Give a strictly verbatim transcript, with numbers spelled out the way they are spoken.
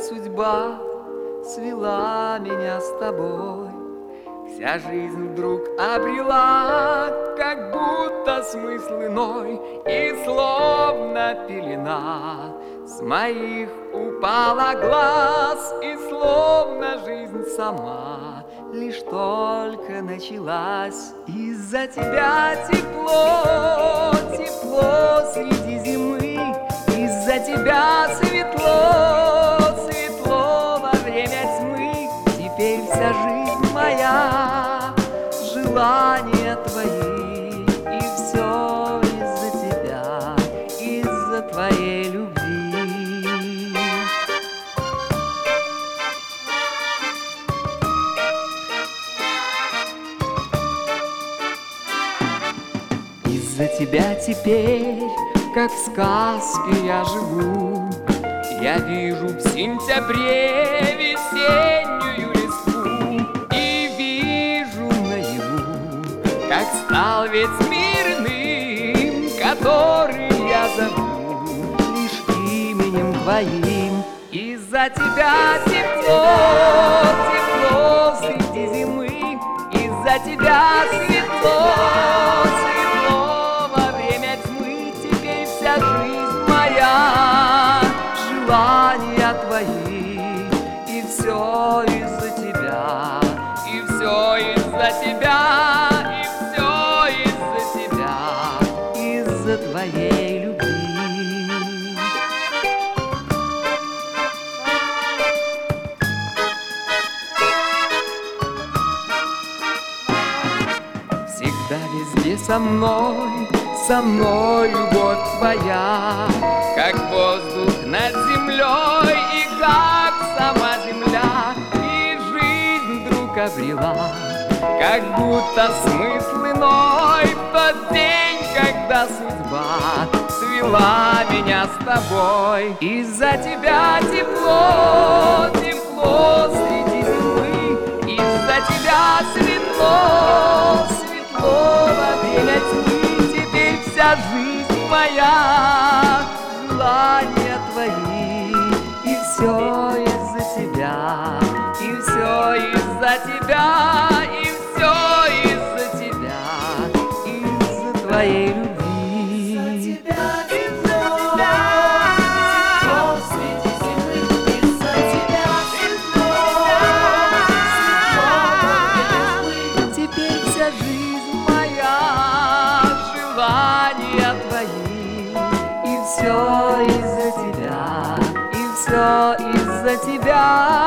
судьба свела меня с тобой. Вся жизнь вдруг обрела как будто смысл иной, и словно пелена с моих упала глаз, и словно жизнь сама лишь только началась. Из-за тебя тепло, тепло среди зимы, из-за тебя светло, светло во время тьмы. Теперь вся жизнь моя желания твои, и все из-за тебя, из-за твоей любви. Из-за тебя теперь, как в сказке я живу. Я вижу в сентябре весеннюю листву, и вижу наяву, как стал весь мир иным, который я зову лишь именем твоим. Из-за тебя тепло, тепло среди зимы, из-за тебя светло, светло во время тьмы. Теперь вся жизнь моя желания твои, и все из-за тебя, и все из-за тебя, и все из-за тебя, из-за твоей любви. Всегда везде со мной, со мной любовь твоя, как воздух над землей и как сама земля. И жизнь вдруг обрела как будто смысл иной в тот день, когда судьба свела меня с тобой. Из-за тебя тепло, тепло среди зимы, из-за тебя светло, светло во время тьмы. Теперь вся жизнь моя желания твои, и все из-за тебя, и все из-за тебя, и все из-за тебя, из-за твоей любви. Все из-за тебя, и все из-за тебя.